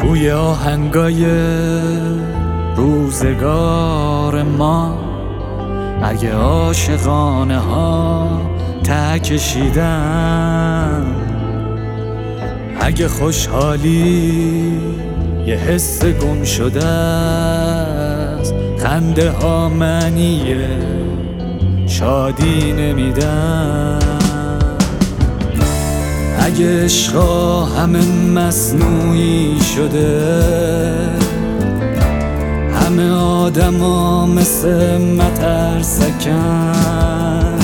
بوی آهنگای روزگار ما، اگه عاشقانه ها ته کشیدن، اگه خوشحالی یه حس گم شده است، خنده ها معنی شادی نمیدن، اگه عشقا همه مصنوعی شده، همه آدما مثل مترسکن،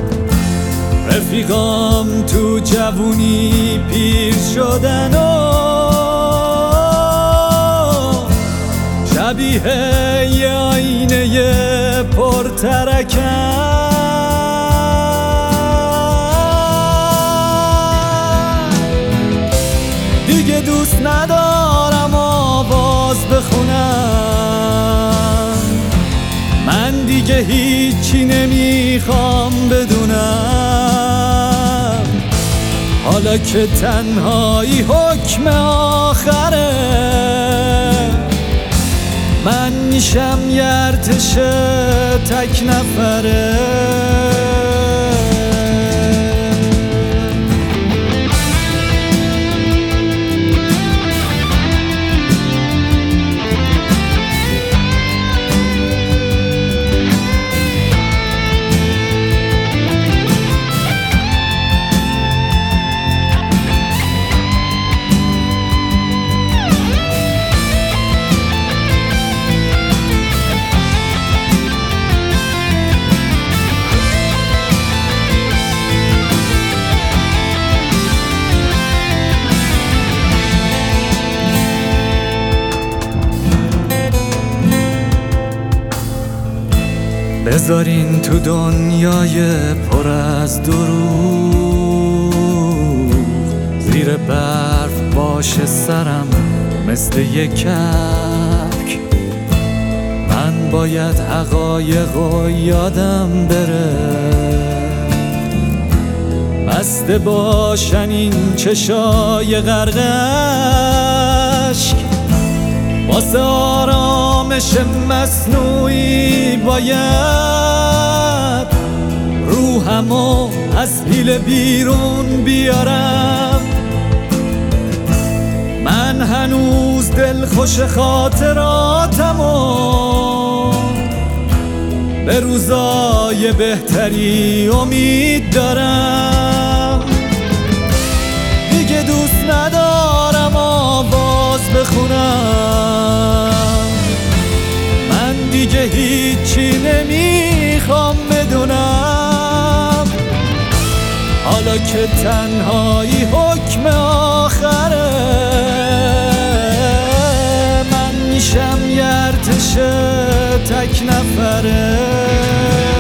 رفیقام تو جوونی پیر شدن و شبیه یه آینه پرترکن، دیگه دوست ندارم آواز بخونم، من دیگه هیچی نمیخوام بدونم، حالا که تنهایی حکم آخره، من میشم یه ارتش تک نفره. بذارین تو دنیای پر از دروغ، زیر برف باشه سرم مثل یک کپک، من باید حقایقو یادم بره، بسته باشن این چشای غرق اشک، واسه آرامش مصنوعی باید روحمو از پیله بیرون بیارم، من هنوز دلخوش خاطراتمو به روزای بهتری امید دارم، دیگه دوست ندارم آواز بخونم، من دیگه هیچی نمیخوام بدونم، حالا که تنهایی حکم آخره، من میشم یه ارتش تک نفره.